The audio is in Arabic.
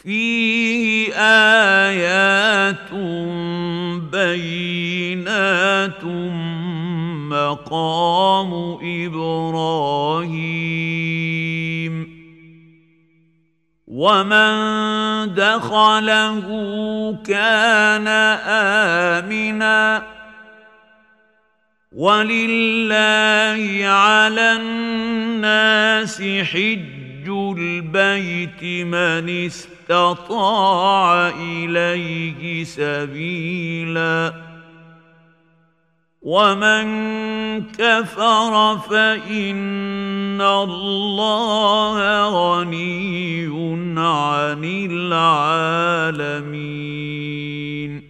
فيه آيات بينات مقام إبراهيم ومن دخله كان آمنا ولله على الناس حج البيت من استطاع إليه سبيلا ومن كفر فإن الله غني عن العالمين